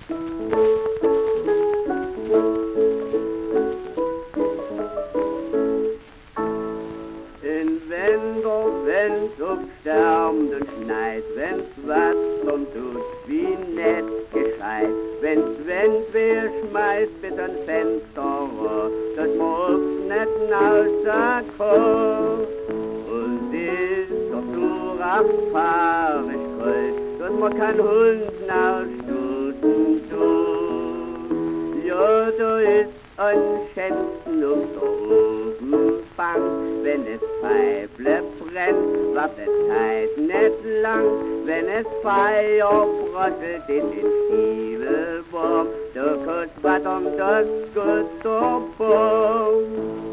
Wenn's auf Sterben schneit, wenn's was zum tut, wie nett gescheit, wenn's wer schmeißt bis ans Fenster, das muss nicht rauskommen. Und ist doch so rachfahrisch kalt, dass man kein Hund nachstoßen tut. Ja, da ist ein Schänzen auf der Ofenbank, wenn es Pfeifle brennt, wartet Zeit nicht lang, wenn es Feuer bröckelt in den Stiebelwurm, du kannst was das gute Baum.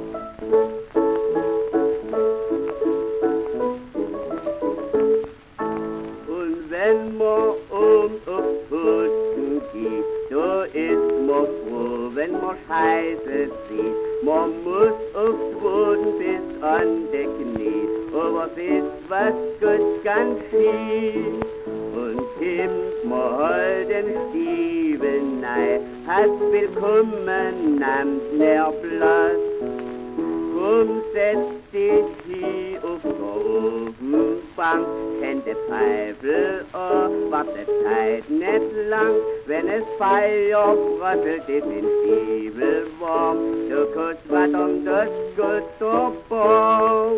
Und wenn man auf Husten geht, so ist man froh, wenn man Scheiße sieht. Man muss aufs Boden bis an die Knie, aber es ist was gut ganz schief. Und kimmt man halt den Stiefel nei, hast willkommen, nahmt ner Platz. Drum setz dich hier auf der Ofenbank, kennt die Pfeifel an, wartet Zeit nicht lang, wenn es Feuer bröckelt, ist in Stiebel warm, du kannst was das gute Baum.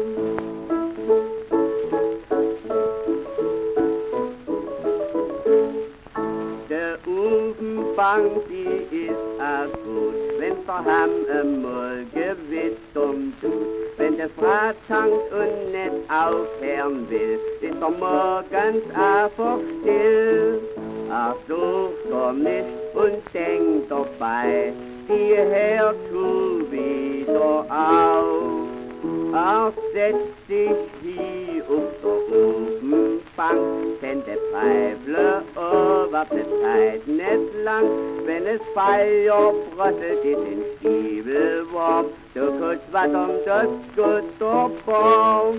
Der Ofenbank, die ist auch gut, wenn's daheim einmal Gewitter tut. Wenn der Frau tankt und nicht aufhören will, ist er morgens einfach still. Ach, such doch nicht und denk dabei, die hört tu wieder auf. Ach, setz dich hier auf der Ofenbank, kennt die Pfeifle an, wartet Zeit nicht lang, wenn es Feuer bröckelt, ist in Stiebel warm, du kannst was das gute Baum.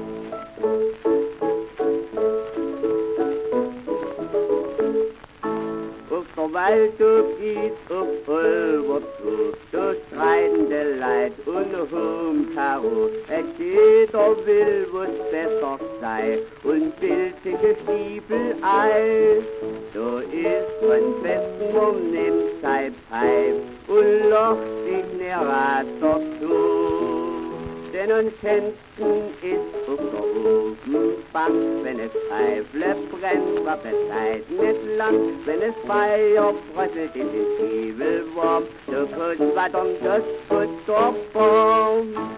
Auf der Wald, du gehst auf Pulver zu, du streitende Leid und Humkaro. Jeder will, wo's besser sei, und will sich ein Stiefel ei. So ist man fest, man nimmt sein Pfeif und locht sich ne Rater zu. Denn ein Schänzen ist auf der Ofenbank, wenn es Pfeifle brennt, wartet Zeit nicht lang, wenn es Feuer bröckelt, ist in Stiebel warm, du kannst was das gute Baum.